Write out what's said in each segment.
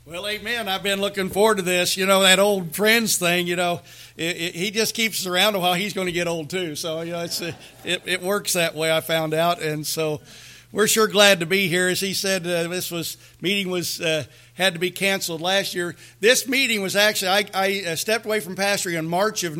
Well, amen. I've been looking forward to this. You know, that old friends thing, he just keeps us around a while. He's going to get old too. So, it works that way, I found out. And so we're sure glad to be here. As he said, meeting had to be canceled last year. This meeting was actually, I stepped away from pastoring in March of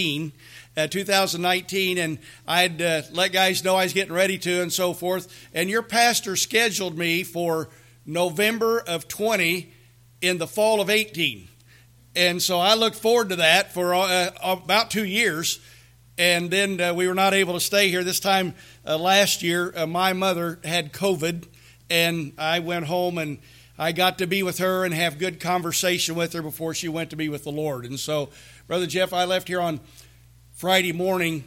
2019, and I'd let guys know I was getting ready to and so forth. And your pastor scheduled me for November of 20 in the fall of 18. And so I looked forward to that for about 2 years. And then we were not able to stay here. This time last year, my mother had COVID, and I went home and I got to be with her and have good conversation with her before she went to be with the Lord. And so, Brother Jeff, I left here on Friday morning,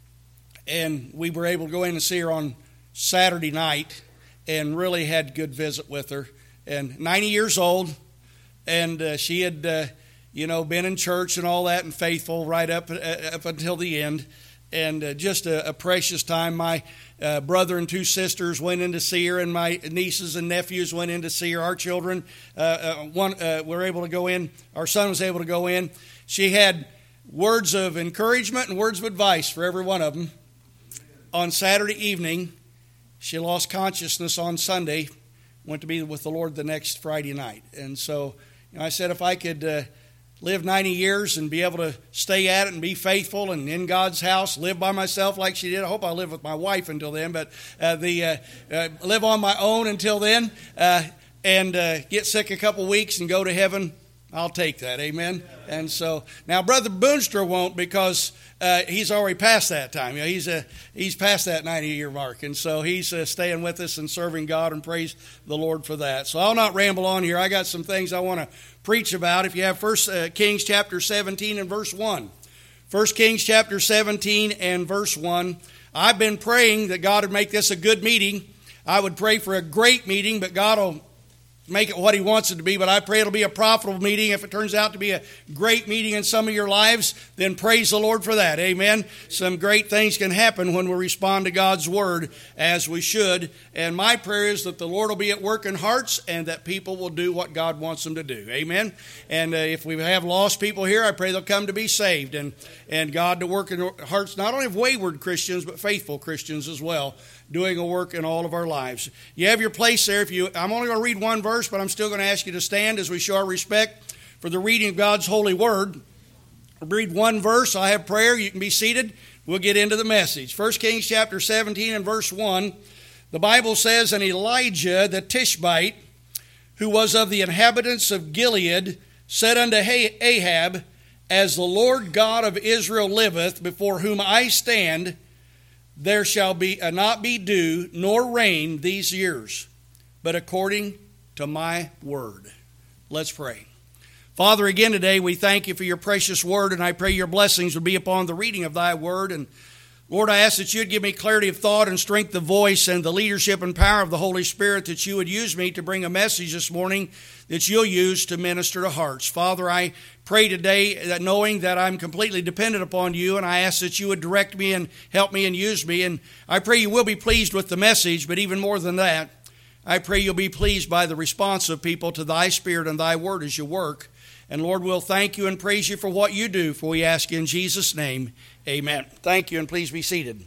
and we were able to go in and see her on Saturday night and really had a good visit with her. And 90 years old, and she had, been in church and all that and faithful right up until the end. And just a precious time. My brother and two sisters went in to see her, and my nieces and nephews went in to see her. Our children were able to go in. Our son was able to go in. She had words of encouragement and words of advice for every one of them. On Saturday evening, she lost consciousness on Sunday, went to be with the Lord the next Friday night. And so I said if I could live 90 years and be able to stay at it and be faithful and in God's house, live by myself like she did. I hope I'll live with my wife until then, but live on my own until then and get sick a couple weeks and go to heaven. I'll take that, amen. And so now Brother Boonstra won't, because he's already past that time. He's past that 90-year mark, and so he's staying with us and serving God, and praise the Lord for that. So I'll not ramble on here. I got some things I want to preach about. If you have 1 Kings chapter 17 and verse 1. 1 Kings chapter 17 and verse 1. I've been praying that God would make this a good meeting. I would pray for a great meeting, but God will make it what He wants it to be. But I pray it'll be a profitable meeting. If it turns out to be a great meeting in some of your lives, then praise the Lord for that. Amen. Some great things can happen when we respond to God's Word as we should. And my prayer is that the Lord will be at work in hearts and that people will do what God wants them to do. Amen. And if we have lost people here, I pray they'll come to be saved. And God to work in hearts not only of wayward Christians, but faithful Christians as well, doing a work in all of our lives. You have your place there. I'm only going to read one verse, but I'm still going to ask you to stand as we show our respect for the reading of God's holy word. I'll read one verse. I have prayer. You can be seated. We'll get into the message. 1 Kings chapter 17 and verse 1. The Bible says, "And Elijah the Tishbite, who was of the inhabitants of Gilead, said unto Ahab, As the Lord God of Israel liveth, before whom I stand, there shall not be dew nor rain these years, but according to my word." Let's pray. Father, again today we thank you for your precious word, and I pray your blessings would be upon the reading of thy word. And Lord, I ask that you'd give me clarity of thought and strength of voice and the leadership and power of the Holy Spirit, that you would use me to bring a message this morning that you'll use to minister to hearts. Father, I pray today that knowing that I'm completely dependent upon you, and I ask that you would direct me and help me and use me. And I pray you will be pleased with the message, but even more than that, I pray you'll be pleased by the response of people to thy Spirit and thy word as you work. And Lord, we'll thank you and praise you for what you do, for we ask you in Jesus' name, amen. Thank you, and please be seated.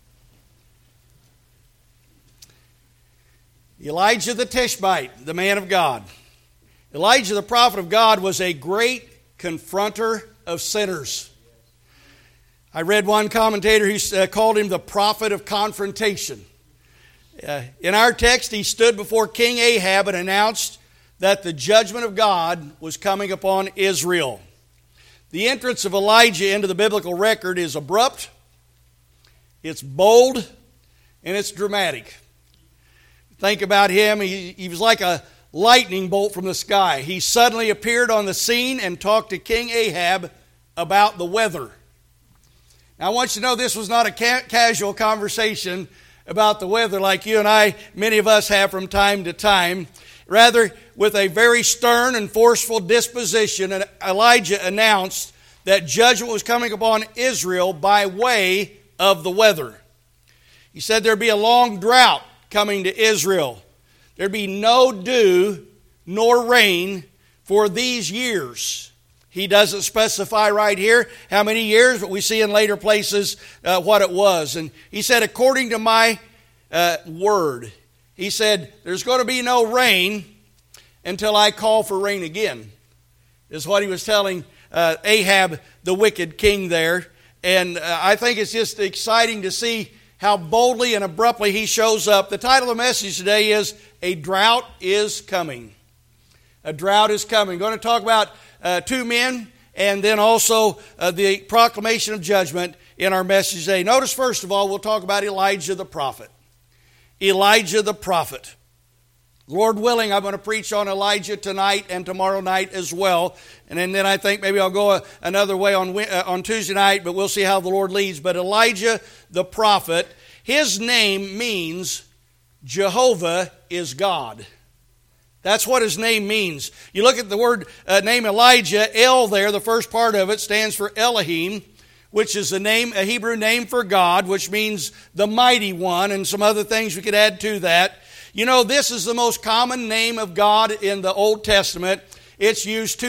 Elijah the Tishbite, the man of God. Elijah, the prophet of God, was a great confronter of sinners. I read one commentator who called him the prophet of confrontation. In our text, he stood before King Ahab and announced that the judgment of God was coming upon Israel. The entrance of Elijah into the biblical record is abrupt, it's bold, and it's dramatic. Think about him. He was like a lightning bolt from the sky. He suddenly appeared on the scene and talked to King Ahab about the weather. Now, I want you to know this was not a casual conversation about the weather like you and I, many of us, have from time to time. Rather, with a very stern and forceful disposition, Elijah announced that judgment was coming upon Israel by way of the weather. He said there'd be a long drought coming to Israel. There'd be no dew nor rain for these years. He doesn't specify right here how many years, but we see in later places what it was. And he said, according to my word, he said, there's going to be no rain until I call for rain again, is what he was telling Ahab, the wicked king there. And I think it's just exciting to see how boldly and abruptly he shows up. The title of the message today is, A Drought is Coming. A drought is coming. We're going to talk about two men and then also the proclamation of judgment in our message today. Notice, first of all, we'll talk about Elijah the prophet. Elijah the prophet. Lord willing, I'm going to preach on Elijah tonight and tomorrow night as well. And then I think maybe I'll go another way on Tuesday night, but we'll see how the Lord leads. But Elijah the prophet, his name means Jehovah is God. That's what his name means. You look at the word name Elijah, El there, the first part of it stands for Elohim, which is a Hebrew name for God, which means the mighty one, and some other things we could add to that. You know, this is the most common name of God in the Old Testament. It's used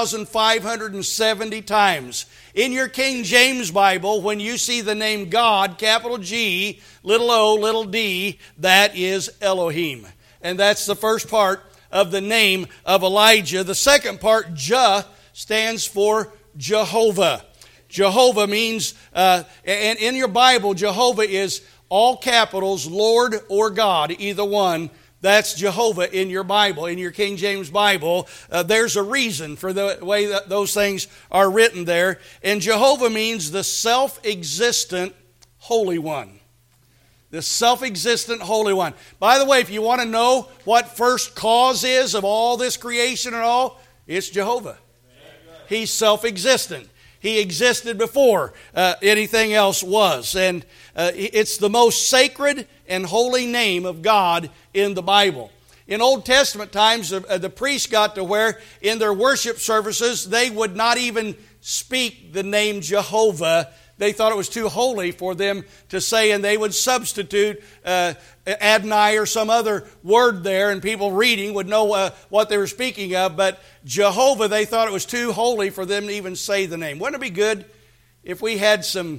2,570 times. In your King James Bible, when you see the name God, capital G, little o, little d, that is Elohim. And that's the first part of the name of Elijah. The second part, Jah, stands for Jehovah. Jehovah means, and in your Bible, Jehovah is all capitals, Lord or God, either one. That's Jehovah in your Bible, in your King James Bible. There's a reason for the way that those things are written there. And Jehovah means the self-existent Holy One. The self-existent Holy One. By the way, if you want to know what first cause is of all this creation and all, it's Jehovah. He's self-existent. He existed before anything else was. And it's the most sacred and holy name of God in the Bible. In Old Testament times, the priests got to where in their worship services, they would not even speak the name Jehovah. They thought it was too holy for them to say, and they would substitute Adonai or some other word there, and people reading would know what they were speaking of. But Jehovah, they thought it was too holy for them to even say the name. Wouldn't it be good if we had some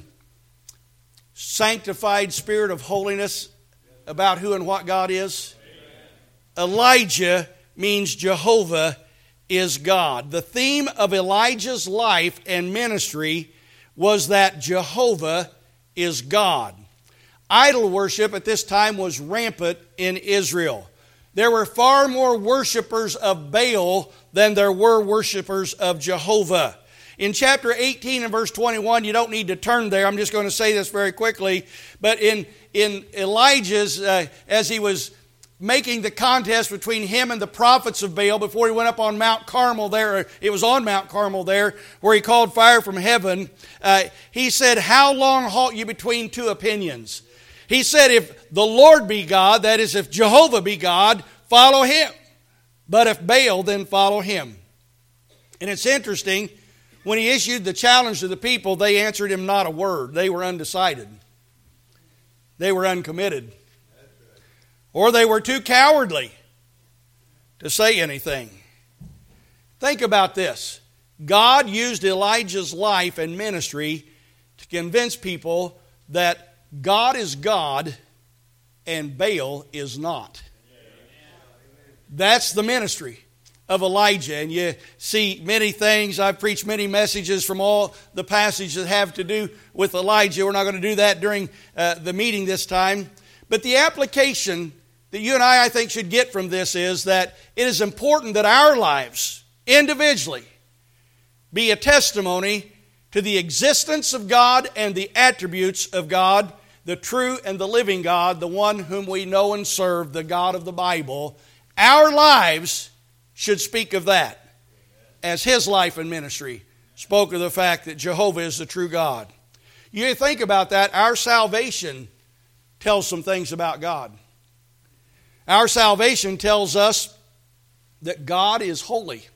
sanctified spirit of holiness about who and what God is? Amen. Elijah means Jehovah is God. The theme of Elijah's life and ministry was that Jehovah is God. Idol worship at this time was rampant in Israel. There were far more worshipers of Baal than there were worshipers of Jehovah. In chapter 18 and verse 21, you don't need to turn there. I'm just going to say this very quickly. But in Elijah's, as he was making the contest between him and the prophets of Baal before he went up on Mount Carmel there. It was on Mount Carmel there where he called fire from heaven. He said, how long halt you between two opinions? He said, if the Lord be God, that is, if Jehovah be God, follow him. But if Baal, then follow him. And it's interesting, when he issued the challenge to the people, they answered him not a word. They were undecided. They were uncommitted. Or they were too cowardly to say anything. Think about this. God used Elijah's life and ministry to convince people that God is God and Baal is not. That's the ministry of Elijah. And you see many things. I've preached many messages from all the passages that have to do with Elijah. We're not going to do that during the meeting this time. But the application that you and I think, should get from this is that it is important that our lives, individually, be a testimony to the existence of God and the attributes of God, the true and the living God, the one whom we know and serve, the God of the Bible. Our lives should speak of that, as his life and ministry spoke of the fact that Jehovah is the true God. You think about that, our salvation tells some things about God. Our salvation tells us that God is holy.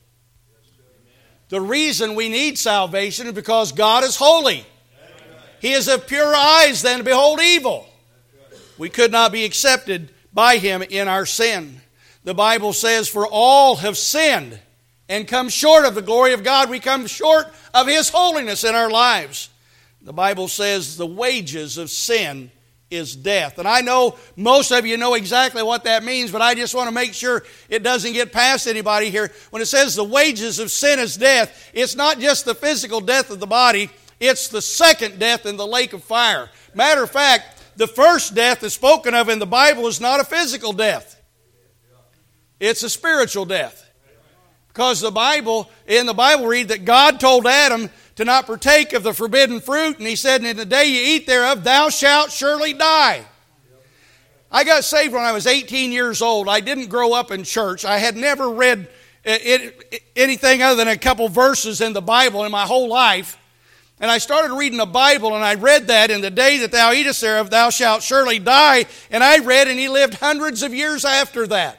The reason we need salvation is because God is holy. He is of purer eyes than to behold evil. We could not be accepted by him in our sin. The Bible says, for all have sinned and come short of the glory of God. We come short of His holiness in our lives. The Bible says the wages of sin is death. And I know most of you know exactly what that means, but I just want to make sure it doesn't get past anybody here. When it says the wages of sin is death, it's not just the physical death of the body, it's the second death in the lake of fire. Matter of fact, the first death that's spoken of in the Bible is not a physical death. It's a spiritual death. Because in the Bible read that God told Adam to not partake of the forbidden fruit, and He said, in the day you eat thereof, thou shalt surely die. I got saved when I was 18 years old. I didn't grow up in church. I had never read anything other than a couple verses in the Bible in my whole life. And I started reading the Bible, and I read that, in the day that thou eatest thereof, thou shalt surely die. And I read, and He lived hundreds of years after that.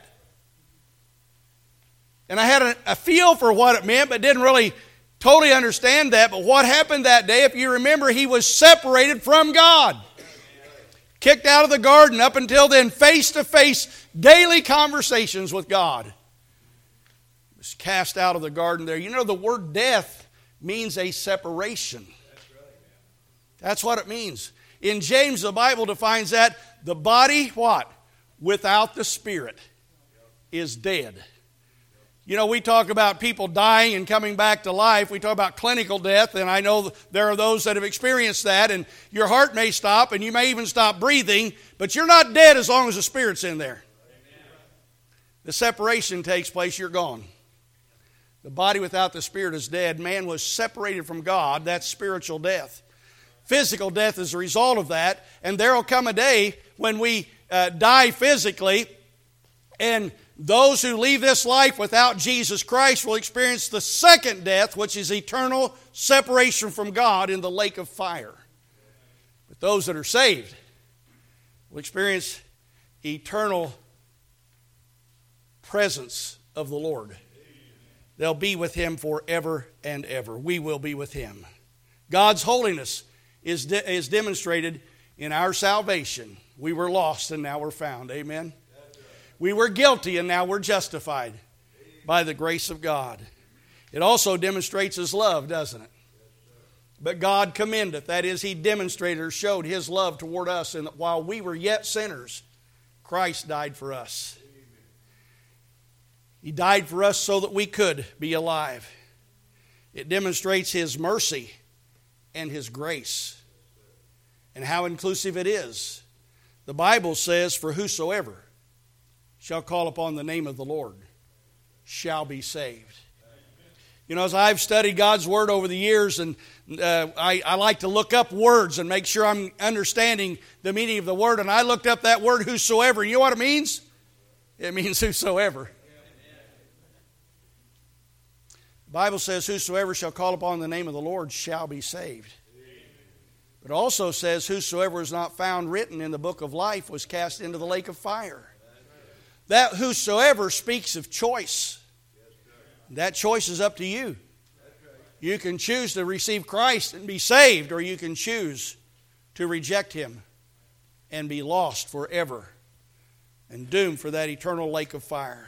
And I had a feel for what it meant, but didn't really totally understand that. But what happened that day, if you remember, he was separated from God. Kicked out of the garden. Up until then, face-to-face, daily conversations with God. He was cast out of the garden there. You know, the word death means a separation. That's what it means. In James, the Bible defines that the body, what? Without the spirit is dead. You know, we talk about people dying and coming back to life. We talk about clinical death, and I know there are those that have experienced that, and your heart may stop, and you may even stop breathing, but you're not dead as long as the Spirit's in there. The separation takes place, you're gone. The body without the Spirit is dead. Man was separated from God. That's spiritual death. Physical death is a result of that, and there will come a day when we die physically, and those who leave this life without Jesus Christ will experience the second death, which is eternal separation from God in the lake of fire. But those that are saved will experience eternal presence of the Lord. They'll be with Him forever and ever. We will be with Him. God's holiness is demonstrated in our salvation. We were lost and now we're found. Amen. We were guilty and now we're justified by the grace of God. It also demonstrates His love, doesn't it? But God commendeth, that is, He demonstrated or showed His love toward us, and while we were yet sinners, Christ died for us. He died for us so that we could be alive. It demonstrates His mercy and His grace, and how inclusive it is. The Bible says, for whosoever shall call upon the name of the Lord shall be saved. You know, as I've studied God's Word over the years, and I like to look up words and make sure I'm understanding the meaning of the word, and I looked up that word whosoever. You know what it means? It means whosoever. The Bible says, whosoever shall call upon the name of the Lord shall be saved. It also says, whosoever is not found written in the book of life was cast into the lake of fire. That whosoever speaks of choice. That choice is up to you. You can choose to receive Christ and be saved, or you can choose to reject Him and be lost forever and doomed for that eternal lake of fire.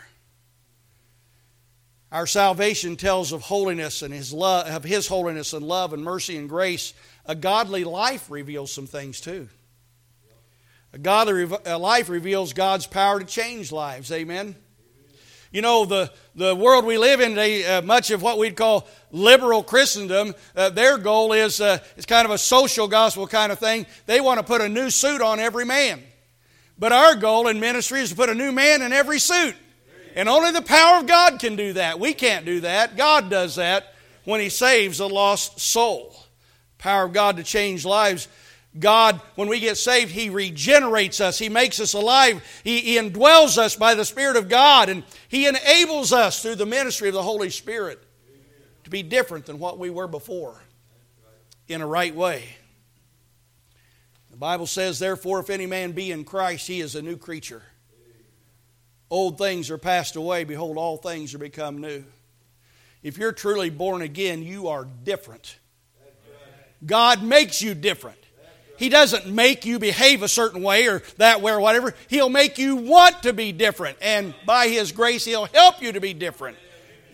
Our salvation tells of holiness and His love, of His holiness and love and mercy and grace. A godly life reveals some things too. A godly life reveals God's power to change lives. Amen. You know, the world we live in today, much of what we'd call liberal Christendom, their goal is kind of a social gospel kind of thing. They want to put a new suit on every man. But our goal in ministry is to put a new man in every suit. And only the power of God can do that. We can't do that. God does that when He saves a lost soul. Power of God to change lives. God, when we get saved, He regenerates us. He makes us alive. He indwells us by the Spirit of God. And He enables us through the ministry of the Holy Spirit to be different than what we were before in a right way. The Bible says, therefore, if any man be in Christ, he is a new creature. Old things are passed away. Behold, all things are become new. If you're truly born again, you are different. God makes you different. He doesn't make you behave a certain way or that way or whatever. He'll make you want to be different. And by His grace, He'll help you to be different.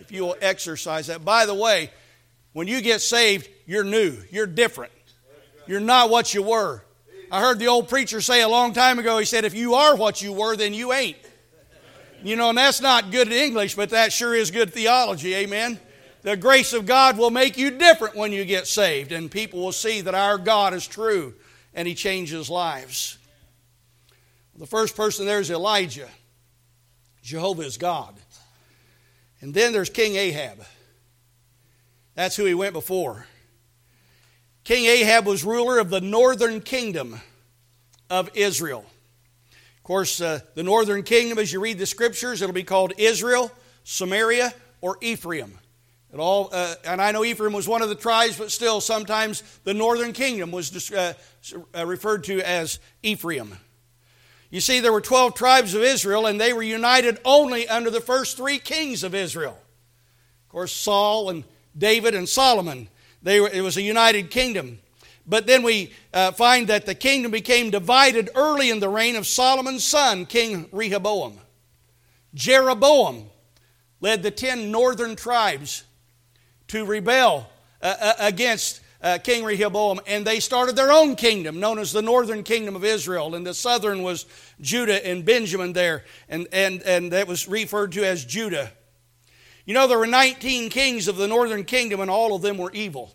If you will exercise that. By the way, when you get saved, you're new. You're different. You're not what you were. I heard the old preacher say a long time ago, he said, if you are what you were, then you ain't. You know, and that's not good English, but that sure is good theology. Amen. The grace of God will make you different when you get saved, and people will see that our God is true, and He changes lives. The first person there is Elijah. Jehovah is God. And then there's King Ahab. That's who he went before. King Ahab was ruler of the northern kingdom of Israel. Of course, the northern kingdom, as you read the scriptures, it'll be called Israel, Samaria, or Ephraim. And I know Ephraim was one of the tribes, but still sometimes the northern kingdom was referred to as Ephraim. You see, there were 12 tribes of Israel, and they were united only under the first 3 kings of Israel. Of course, Saul and David and Solomon, it was a united kingdom. But then we find that the kingdom became divided early in the reign of Solomon's son, King Rehoboam. Jeroboam led the 10 northern tribes to rebel against King Rehoboam, and they started their own kingdom known as the northern kingdom of Israel, and the southern was Judah and Benjamin there, and that was referred to as Judah. You know, there were 19 kings of the northern kingdom, and all of them were evil.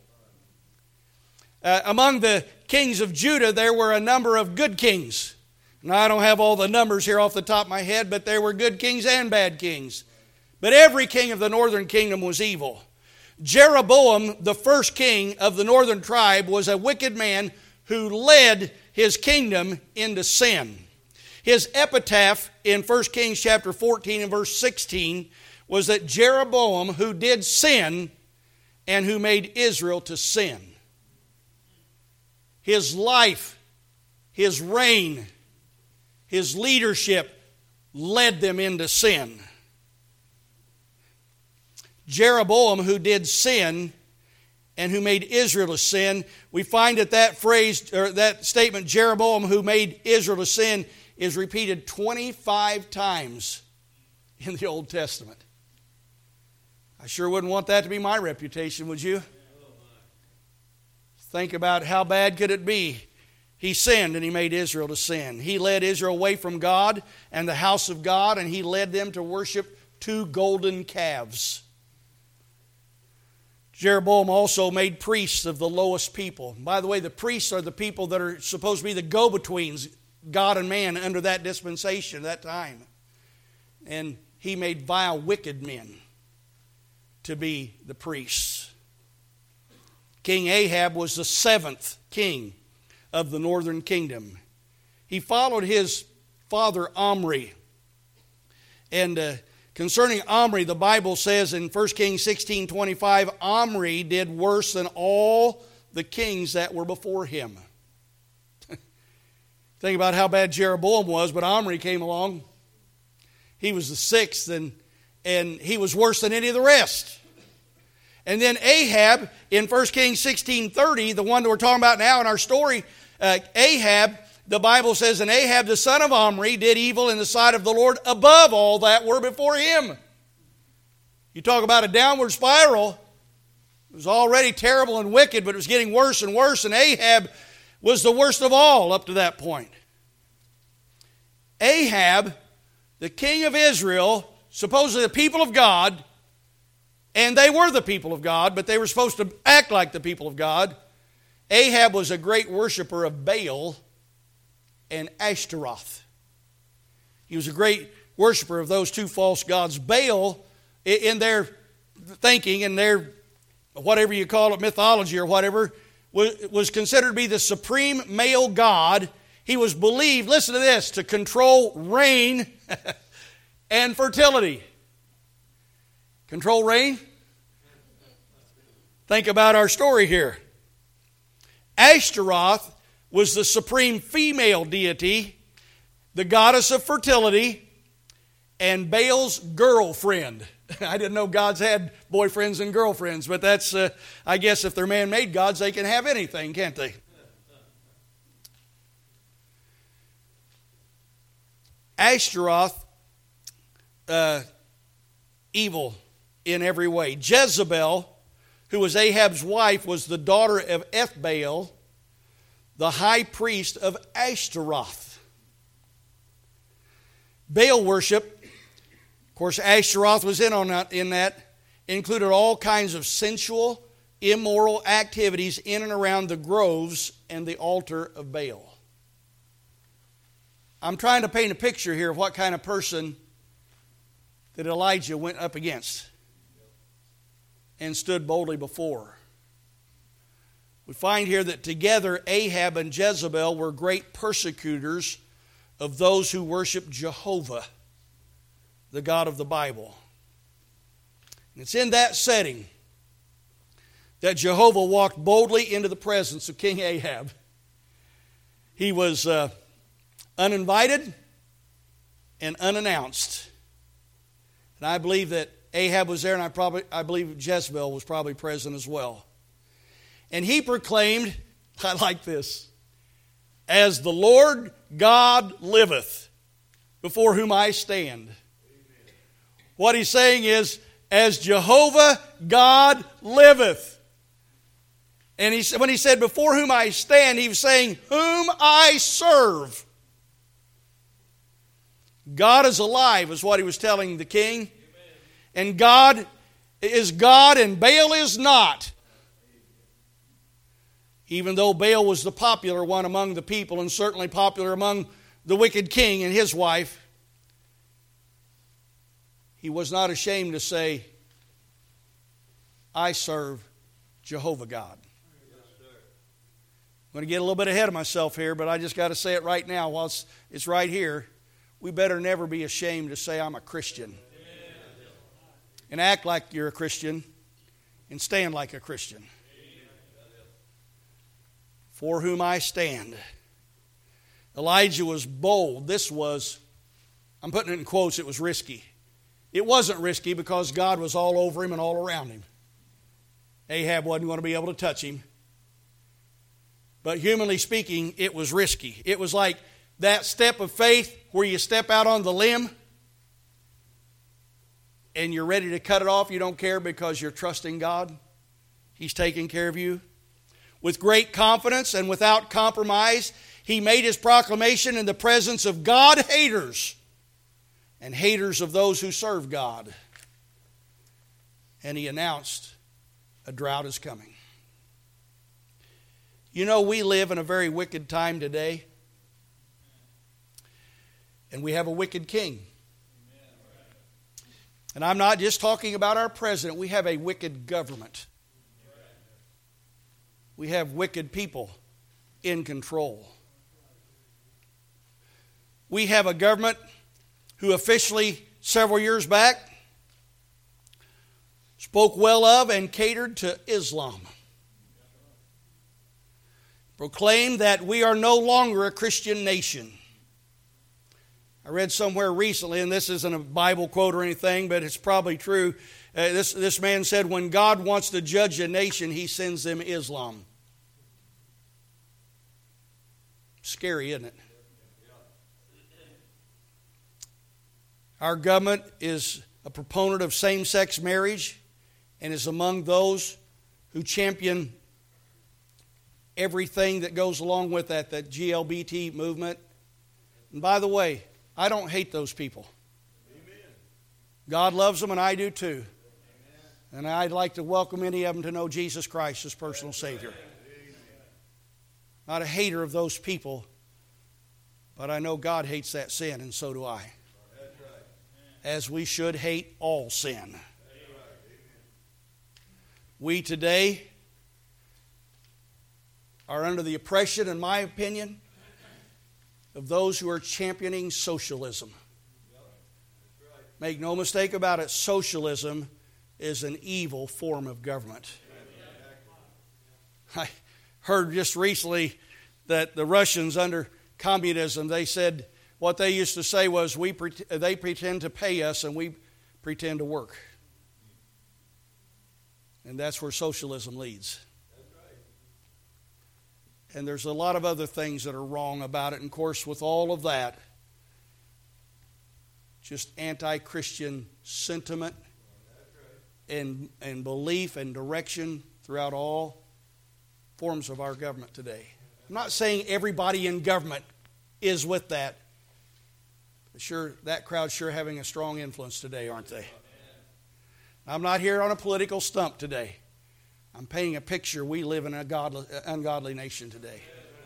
Among the kings of Judah, there were a number of good kings. Now, I don't have all the numbers here off the top of my head, but there were good kings and bad kings. But every king of the northern kingdom was evil. Jeroboam, the first king of the northern tribe, was a wicked man who led his kingdom into sin. His epitaph in 1 Kings chapter 14 and verse 16 was that Jeroboam, who did sin and who made Israel to sin. His life, his reign, his leadership led them into sin. Jeroboam, who did sin and who made Israel to sin, we find that phrase, or that statement, Jeroboam, who made Israel to sin, is repeated 25 times in the Old Testament. I sure wouldn't want that to be my reputation, would you? Think about how bad could it be. He sinned and he made Israel to sin. He led Israel away from God and the house of God, and he led them to worship 2 golden calves. Jeroboam also made priests of the lowest people. By the way, the priests are the people that are supposed to be the go-betweens, God and man, under that dispensation, that time. And he made vile, wicked men to be the priests. King Ahab was the 7th king of the northern kingdom. He followed his father Omri. And concerning Omri, the Bible says in 1 Kings 16:25, Omri did worse than all the kings that were before him. Think about how bad Jeroboam was, but Omri came along. He was the 6th, and he was worse than any of the rest. And then Ahab, in 1 Kings 16:30, the one that we're talking about now in our story, Ahab, the Bible says, and Ahab the son of Omri did evil in the sight of the Lord above all that were before him. You talk about a downward spiral. It was already terrible and wicked, but it was getting worse and worse, and Ahab was the worst of all up to that point. Ahab, the king of Israel, supposedly the people of God, and they were the people of God, but they were supposed to act like the people of God. Ahab was a great worshiper of Baal and Ashtaroth. He was a great worshiper of those 2 false gods. Baal, in their thinking, in their, whatever you call it, mythology or whatever, was considered to be the supreme male god. He was believed, listen to this, to control rain and fertility. Control rain? Think about our story here. Ashtaroth was the supreme female deity, the goddess of fertility, and Baal's girlfriend. I didn't know gods had boyfriends and girlfriends, but that's, I guess if they're man-made gods, they can have anything, can't they? Ashtaroth, evil in every way. Jezebel, who was Ahab's wife, was the daughter of Ethbaal, the high priest of Ashtaroth. Baal worship, of course, Ashtaroth was in that, included all kinds of sensual, immoral activities in and around the groves and the altar of Baal. I'm trying to paint a picture here of what kind of person that Elijah went up against and stood boldly before. We find here that together Ahab and Jezebel were great persecutors of those who worship Jehovah, the God of the Bible. And it's in that setting that Jehovah walked boldly into the presence of King Ahab. He was uninvited and unannounced. And I believe that Ahab was there, and I believe Jezebel was probably present as well. And he proclaimed, I like this, "As the Lord God liveth, before whom I stand." Amen. What he's saying is, as Jehovah God liveth. And when he said, "before whom I stand," he was saying, whom I serve. God is alive, is what he was telling the king. Amen. And God is God and Baal is not. Even though Baal was the popular one among the people and certainly popular among the wicked king and his wife, he was not ashamed to say, "I serve Jehovah God." I'm going to get a little bit ahead of myself here, but I just got to say it right now while it's right here. We better never be ashamed to say, "I'm a Christian." And act like you're a Christian and stand like a Christian. For whom I stand. Elijah was bold. This was, I'm putting it in quotes, it was risky. It wasn't risky because God was all over him and all around him. Ahab wasn't going to be able to touch him. But humanly speaking, it was risky. It was like that step of faith where you step out on the limb and you're ready to cut it off. You don't care because you're trusting God. He's taking care of you. With great confidence and without compromise, he made his proclamation in the presence of God haters and haters of those who serve God. And he announced a drought is coming. You know, we live in a very wicked time today. And we have a wicked king. And I'm not just talking about our president. We have a wicked government. We have wicked people in control. We have a government who officially, several years back, spoke well of and catered to Islam. Proclaimed that we are no longer a Christian nation. I read somewhere recently, and this isn't a Bible quote or anything, but it's probably true. This man said, when God wants to judge a nation, he sends them Islam. Scary, isn't it? Our government is a proponent of same-sex marriage and is among those who champion everything that goes along with that GLBT movement. And by the way, I don't hate those people. Amen. God loves them and I do too. Amen. And I'd like to welcome any of them to know Jesus Christ as personal Savior. Amen. Not a hater of those people, but I know God hates that sin and so do I. That's right. As we should hate all sin. Amen. We today are under the oppression, in my opinion, of those who are championing socialism. Make no mistake about it, socialism is an evil form of government. I heard just recently that the Russians under communism, they said, what they used to say was, they pretend to pay us and we pretend to work. And that's where socialism leads. And there's a lot of other things that are wrong about it. And of course, with all of that, just anti-Christian sentiment and belief and direction throughout all forms of our government today. I'm not saying everybody in government is with that. But sure, that crowd's sure having a strong influence today, aren't they? I'm not here on a political stump today. I'm painting a picture. We live in an ungodly nation today.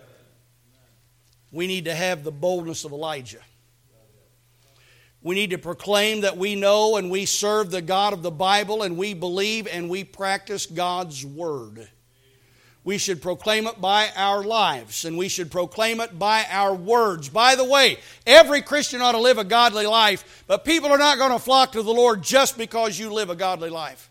We need to have the boldness of Elijah. We need to proclaim that we know and we serve the God of the Bible, and we believe and we practice God's Word. We should proclaim it by our lives, and we should proclaim it by our words. By the way, every Christian ought to live a godly life, but people are not going to flock to the Lord just because you live a godly life.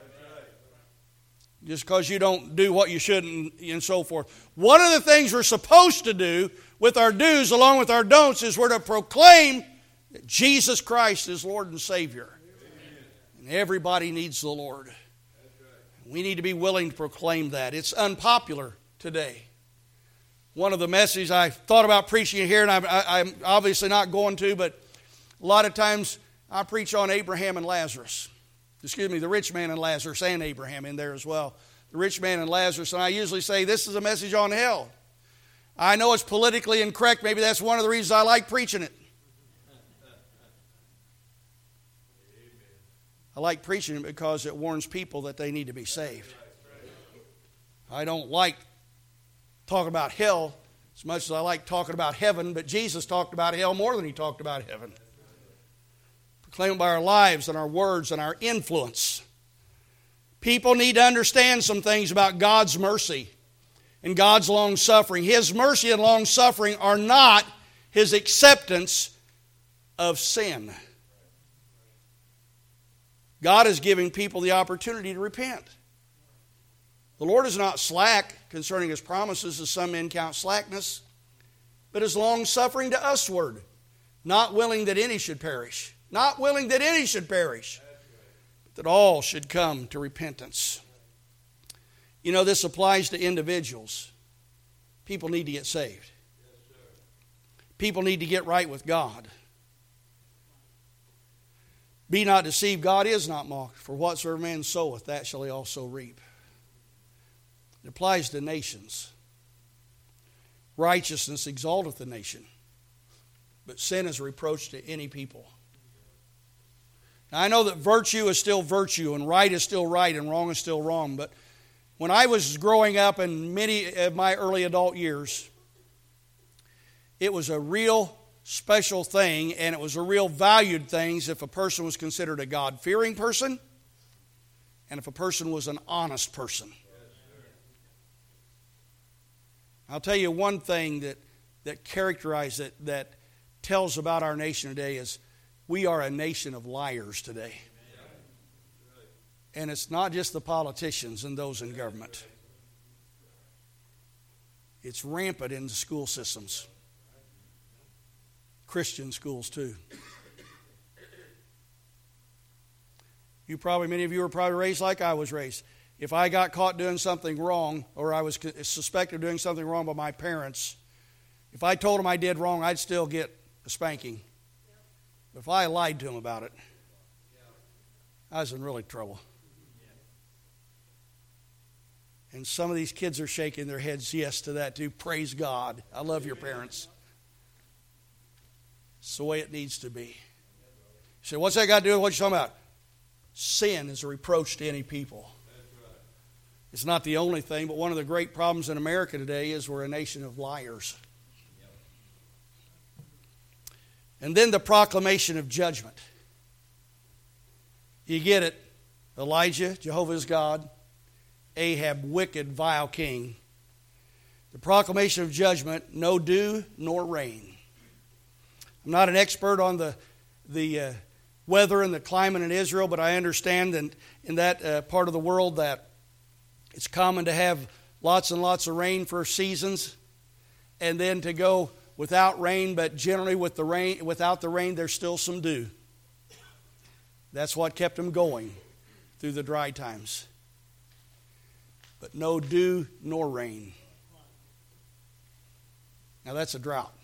Just because you don't do what you should and so forth. One of the things we're supposed to do with our do's along with our don'ts is we're to proclaim that Jesus Christ is Lord and Savior. And everybody needs the Lord. We need to be willing to proclaim that. It's unpopular today. One of the messages I thought about preaching here, and I'm obviously not going to, but a lot of times I preach on Abraham and Lazarus. The rich man and Lazarus, and Abraham in there as well. The rich man and Lazarus, and I usually say this is a message on hell. I know it's politically incorrect. Maybe that's one of the reasons I like preaching it. I like preaching it because it warns people that they need to be saved. I don't like talking about hell as much as I like talking about heaven, but Jesus talked about hell more than he talked about heaven. Proclaim it by our lives and our words and our influence. People need to understand some things about God's mercy and God's long-suffering. His mercy and long-suffering are not His acceptance of sin. God is giving people the opportunity to repent. The Lord is not slack concerning His promises, as some men count slackness, but is long-suffering to usward, not willing that any should perish. Not willing that any should perish, but that all should come to repentance. You know, this applies to individuals. People need to get saved. People need to get right with God. Be not deceived, God is not mocked. For whatsoever man soweth, that shall he also reap. It applies to nations. Righteousness exalteth the nation, but sin is a reproach to any people. Now, I know that virtue is still virtue, and right is still right, and wrong is still wrong, but when I was growing up in many of my early adult years, it was a real special thing, and it was a real valued thing if a person was considered a God-fearing person and if a person was an honest person. I'll tell you one thing that characterizes it, that tells about our nation today, is we are a nation of liars today. And it's not just the politicians and those in government. It's rampant in the school systems. Christian schools too. Many of you were probably raised like I was raised. If I got caught doing something wrong, or I was suspected of doing something wrong by my parents, if I told them I did wrong, I'd still get a spanking. But if I lied to them about it, I was in really trouble. And some of these kids are shaking their heads yes to that too. Praise God. I love your parents. It's the way it needs to be. You say, what's that got to do with what you're talking about? Sin is a reproach to any people. It's not the only thing, but one of the great problems in America today is we're a nation of liars. And then the proclamation of judgment. You get it. Elijah, Jehovah is God. Ahab, wicked, vile king. The proclamation of judgment, no dew nor rain. I'm not an expert on the weather and the climate in Israel, but I understand in that part of the world that it's common to have lots and lots of rain for seasons, and then to go without rain, but generally without the rain, there's still some dew. That's what kept them going through the dry times. But no dew nor rain. Now that's a drought.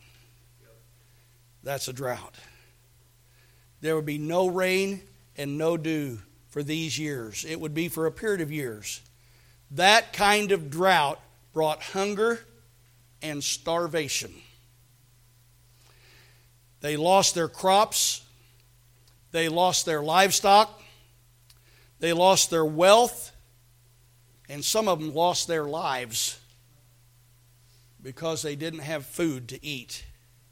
That's a drought. There would be no rain and no dew for these years. It would be for a period of years. That kind of drought brought hunger and starvation. They lost their crops. They lost their livestock. They lost their wealth. And some of them lost their lives because they didn't have food to eat.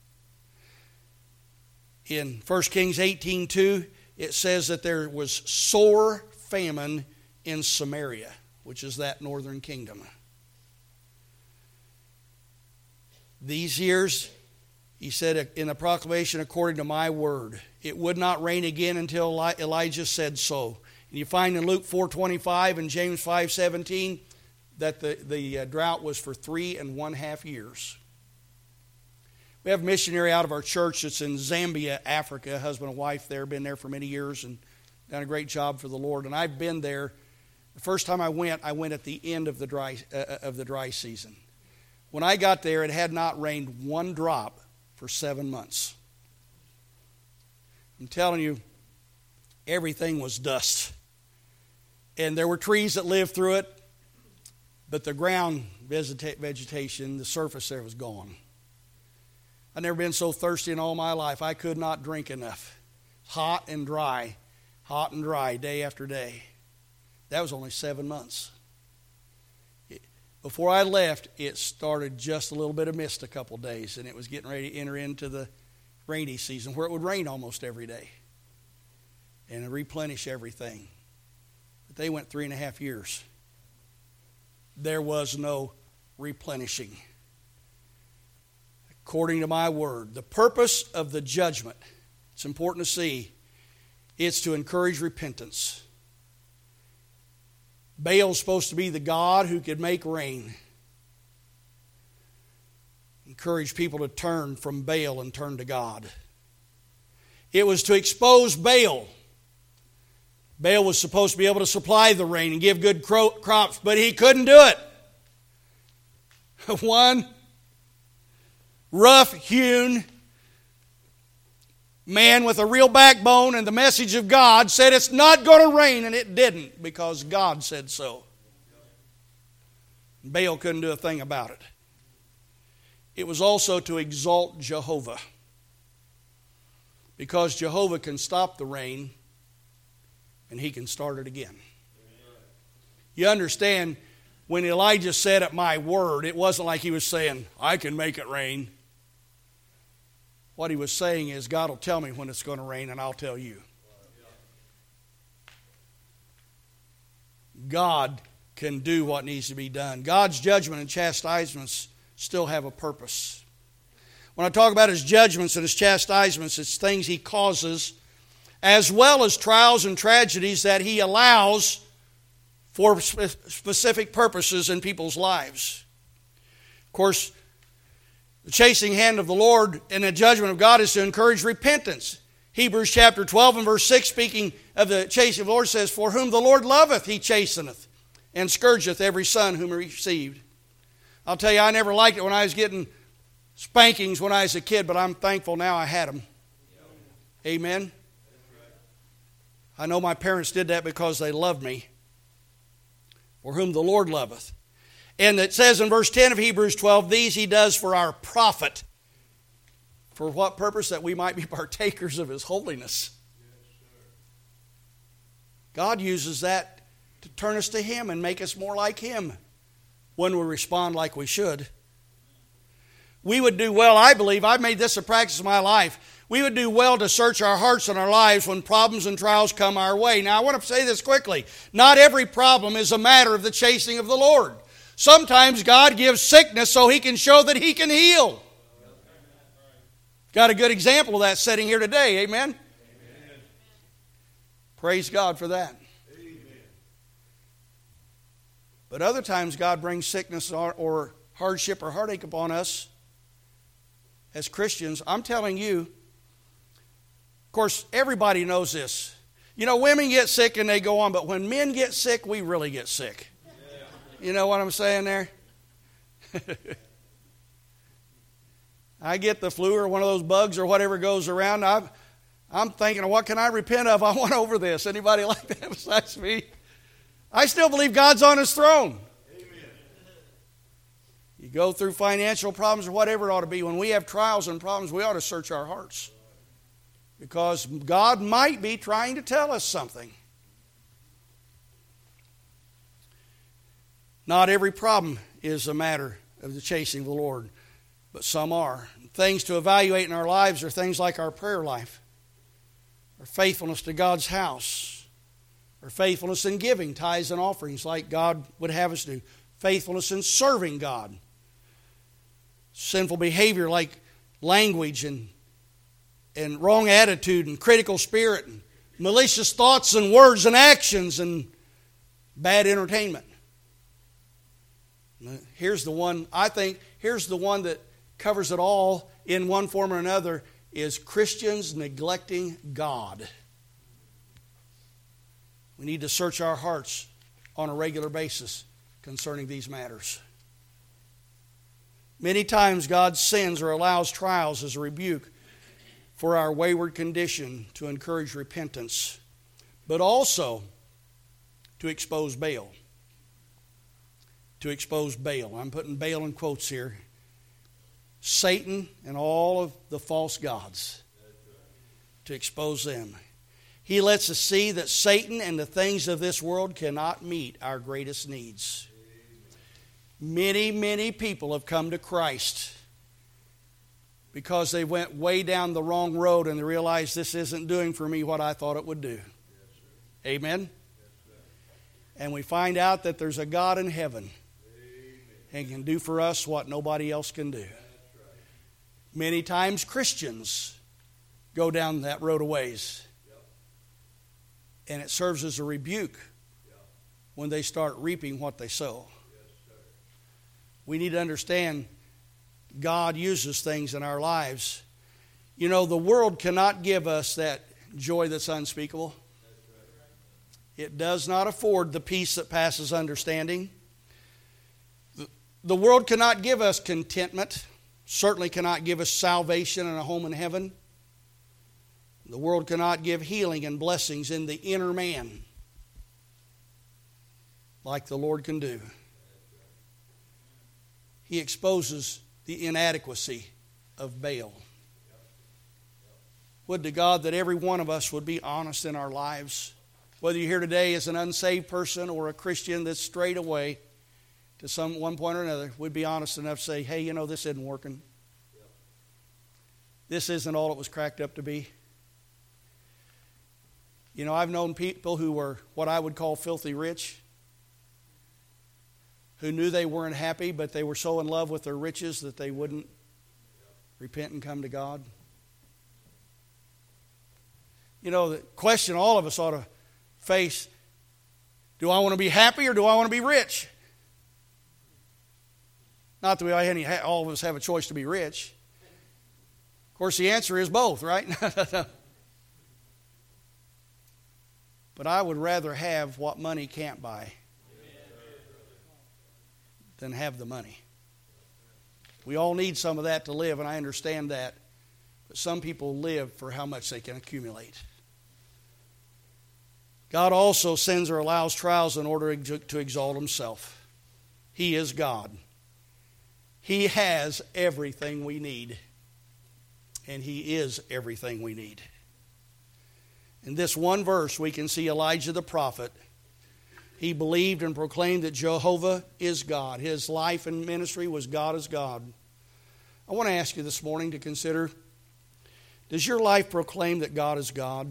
In 1 Kings 18:2, it says that there was sore famine in Samaria, which is that northern kingdom. These years, he said in a proclamation, according to my word, it would not rain again until Elijah said so. And you find in Luke 4:25 and James 5:17 that the drought was for 3.5 years. We have a missionary out of our church that's in Zambia, Africa, husband and wife there, been there for many years and done a great job for the Lord. And I've been there. The first time I went at the end of the dry season. When I got there, it had not rained one drop for 7 months. I'm telling you, everything was dust. And there were trees that lived through it, but the ground vegetation, the surface there was gone. I've never been so thirsty in all my life. I could not drink enough. Hot and dry, day after day. That was only 7 months. Before I left, it started just a little bit of mist a couple days, and it was getting ready to enter into the rainy season where it would rain almost every day and replenish everything. But they went 3.5 years. There was no replenishing. According to my word, the purpose of the judgment, it's important to see, it's to encourage repentance. Baal's supposed to be the God who could make rain. Encourage people to turn from Baal and turn to God. It was to expose Baal. Baal was supposed to be able to supply the rain and give good crops, but he couldn't do it. One rough-hewn man with a real backbone and the message of God said it's not going to rain, and it didn't because God said so. Baal couldn't do a thing about it. It was also to exalt Jehovah, because Jehovah can stop the rain and he can start it again. You understand, when Elijah said at my word, it wasn't like he was saying, I can make it rain. What he was saying is, God will tell me when it's going to rain, and I'll tell you. God can do what needs to be done. God's judgment and chastisements still have a purpose. When I talk about His judgments and His chastisements, it's things He causes, as well as trials and tragedies that He allows for specific purposes in people's lives. Of course, the chasing hand of the Lord and the judgment of God is to encourage repentance. Hebrews chapter 12 and verse 6, speaking of the chasing of the Lord, says, For whom the Lord loveth, He chasteneth, and scourgeth every son whom He received. I'll tell you, I never liked it when I was getting spankings when I was a kid, but I'm thankful now I had them. Amen? I know my parents did that because they loved me. For whom the Lord loveth. And it says in verse 10 of Hebrews 12, these He does for our profit. For what purpose? That we might be partakers of His holiness. God uses that to turn us to Him and make us more like Him when we respond like we should. We would do well, I believe, I've made this a practice of my life, we would do well to search our hearts and our lives when problems and trials come our way. Now, I want to say this quickly. Not every problem is a matter of the chasing of the Lord. Sometimes God gives sickness so He can show that He can heal. Got a good example of that sitting here today. Amen? Amen. Praise God for that. Amen. But other times God brings sickness or hardship or heartache upon us as Christians. I'm telling you, of course, everybody knows this. You know, women get sick and they go on, but when men get sick, we really get sick. You know what I'm saying there? I get the flu or one of those bugs or whatever goes around. I'm thinking, what can I repent of? I want over this. Anybody like that besides me? I still believe God's on His throne. Amen. You go through financial problems or whatever it ought to be. When we have trials and problems, we ought to search our hearts. Because God might be trying to tell us something. Not every problem is a matter of the chasing of the Lord, but some are. Things to evaluate in our lives are things like our prayer life, our faithfulness to God's house, our faithfulness in giving tithes and offerings like God would have us do, faithfulness in serving God, sinful behavior like language and wrong attitude and critical spirit and malicious thoughts and words and actions and bad entertainment. Here's the one, I think, here's the one that covers it all in one form or another, is Christians neglecting God. We need to search our hearts on a regular basis concerning these matters. Many times God sends or allows trials as a rebuke for our wayward condition to encourage repentance, but also to expose Baal. To expose Baal. I'm putting Baal in quotes here. Satan and all of the false gods. To expose them. He lets us see that Satan and the things of this world cannot meet our greatest needs. Many, many people have come to Christ because they went way down the wrong road and they realized this isn't doing for me what I thought it would do. Amen? And we find out that there's a God in heaven and can do for us what nobody else can do. Many times Christians go down that road a ways. And it serves as a rebuke when they start reaping what they sow. We need to understand God uses things in our lives. You know, the world cannot give us that joy that's unspeakable. It does not afford the peace that passes understanding. The world cannot give us contentment, certainly cannot give us salvation and a home in heaven. The world cannot give healing and blessings in the inner man like the Lord can do. He exposes the inadequacy of Baal. Would to God that every one of us would be honest in our lives. Whether you're here today as an unsaved person or a Christian that's strayed away to one point or another, we'd be honest enough to say, hey, you know, this isn't working. This isn't all it was cracked up to be. You know, I've known people who were what I would call filthy rich, who knew they weren't happy, but they were so in love with their riches that they wouldn't repent and come to God. You know, the question all of us ought to face, do I want to be happy or do I want to be rich? Not that all of us have a choice to be rich. Of course, the answer is both, right? But I would rather have what money can't buy than have the money. We all need some of that to live, and I understand that. But some people live for how much they can accumulate. God also sends or allows trials in order to exalt Himself. He is God. He has everything we need. And He is everything we need. In this one verse, we can see Elijah the prophet. He believed and proclaimed that Jehovah is God. His life and ministry was God is God. I want to ask you this morning to consider, does your life proclaim that God is God?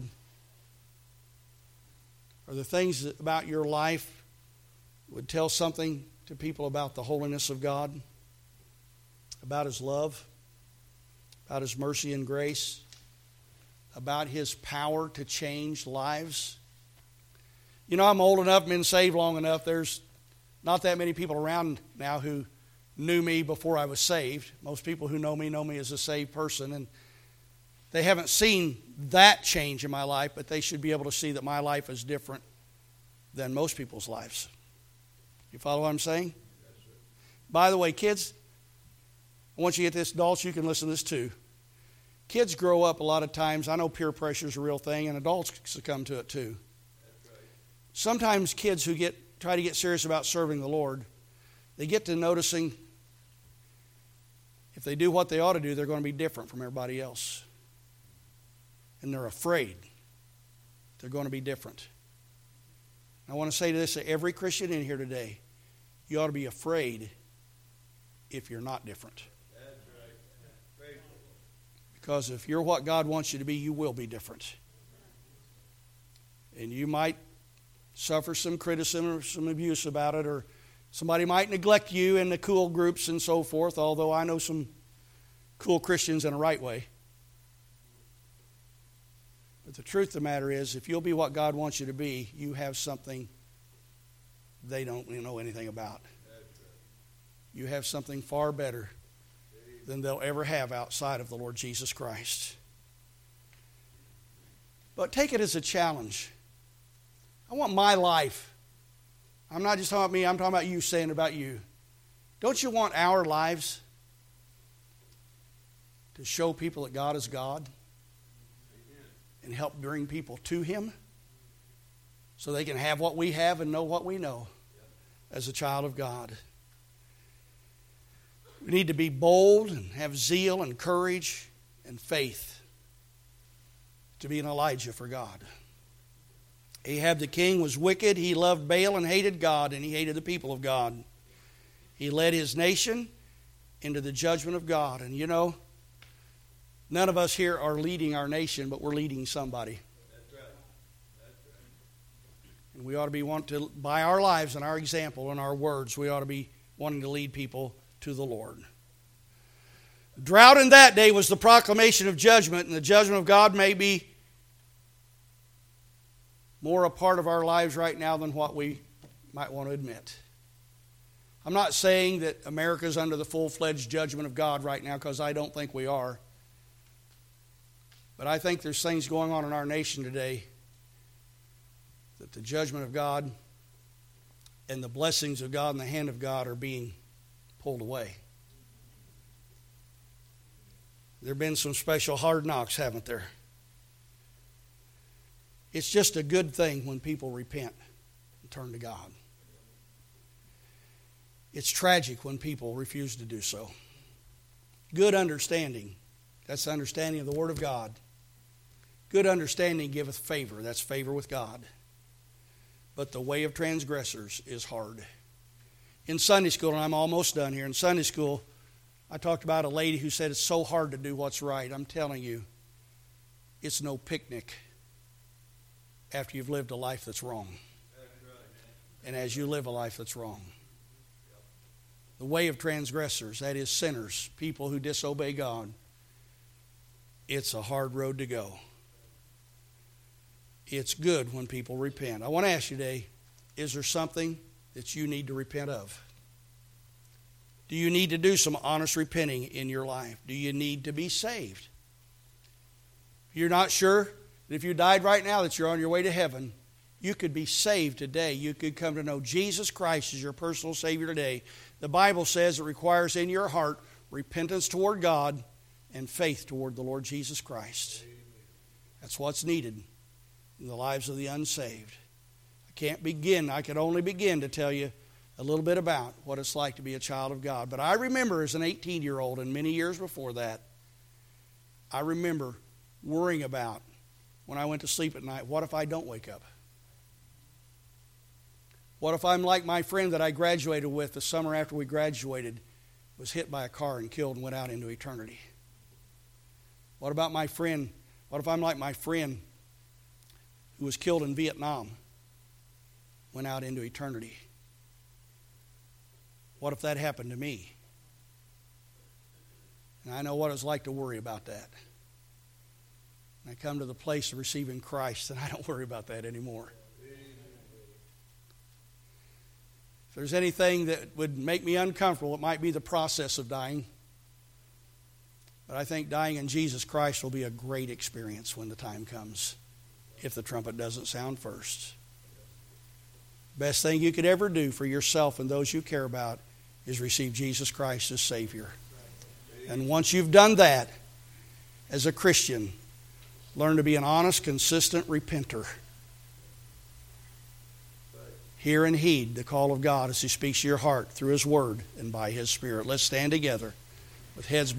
Are there things about your life would tell something to people about the holiness of God? About His love? About His mercy and grace? About His power to change lives? You know, I'm old enough, been saved long enough. There's not that many people around now who knew me before I was saved. Most people who know me as a saved person. And they haven't seen that change in my life, but they should be able to see that my life is different than most people's lives. You follow what I'm saying? By the way, kids, I want you to get this. Adults, you can listen to this too. kids grow up a lot of times. I know peer pressure is a real thing, and adults succumb to it too. Sometimes kids who try to get serious about serving the Lord, they get to noticing if they do what they ought to do, they're going to be different from everybody else. And they're afraid they're going to be different. I want to say this to every Christian in here today. You ought to be afraid if you're not different. Because if you're what God wants you to be, you will be different. And you might suffer some criticism or some abuse about it, or somebody might neglect you in the cool groups and so forth, although I know some cool Christians in a right way. But the truth of the matter is, if you'll be what God wants you to be, you have something they don't know anything about. You have something far better than they'll ever have outside of the Lord Jesus Christ. But take it as a challenge. I want my life. I'm not just talking about me, I'm talking about you, saying about you. Don't you want our lives to show people that God is God and help bring people to Him so they can have what we have and know what we know as a child of God? We need to be bold and have zeal and courage and faith to be an Elijah for God. Ahab the king was wicked. He loved Baal and hated God, and he hated the people of God. He led his nation into the judgment of God. And you know, none of us here are leading our nation, but we're leading somebody. That's right. That's right. And we ought to be wanting to, by our lives and our example and our words, we ought to be wanting to lead people to the Lord. Drought in that day was the proclamation of judgment, and the judgment of God may be more a part of our lives right now than what we might want to admit. I'm not saying that America's under the full-fledged judgment of God right now, because I don't think we are. But I think there's things going on in our nation today that the judgment of God and the blessings of God and the hand of God are being pulled away. There have been some special hard knocks, haven't there? It's just a good thing when people repent and turn to God. It's tragic when people refuse to do so. Good understanding, that's the understanding of the Word of God. Good understanding giveth favor, that's favor with God. But the way of transgressors is hard. In Sunday school, and I'm almost done here, in Sunday school, I talked about a lady who said it's so hard to do what's right. I'm telling you, it's no picnic after you've lived a life that's wrong. And as you live a life that's wrong. The way of transgressors, that is sinners, people who disobey God, it's a hard road to go. It's good when people repent. I want to ask you today, is there something that you need to repent of? Do you need to do some honest repenting in your life? Do you need to be saved? If you're not sure that if you died right now that you're on your way to heaven, you could be saved today. You could come to know Jesus Christ as your personal Savior today. The Bible says it requires in your heart repentance toward God and faith toward the Lord Jesus Christ. That's what's needed in the lives of the unsaved. I can only begin to tell you a little bit about what it's like to be a child of God. But I remember as an 18-year-old and many years before that, I remember worrying about when I went to sleep at night, what if I don't wake up? What if I'm like my friend that I graduated with the summer after we graduated, was hit by a car and killed and went out into eternity? What about my friend? What if I'm like my friend who was killed in Vietnam, went out into eternity? What if that happened to me? And I know what it's like to worry about that. And I come to the place of receiving Christ, and I don't worry about that anymore. If there's anything that would make me uncomfortable, it might be the process of dying. But I think dying in Jesus Christ will be a great experience when the time comes, if the trumpet doesn't sound first. Best thing you could ever do for yourself and those you care about is receive Jesus Christ as Savior. And once you've done that, as a Christian, learn to be an honest, consistent repenter. Hear and heed the call of God as He speaks to your heart through His Word and by His Spirit. Let's stand together with heads bowed.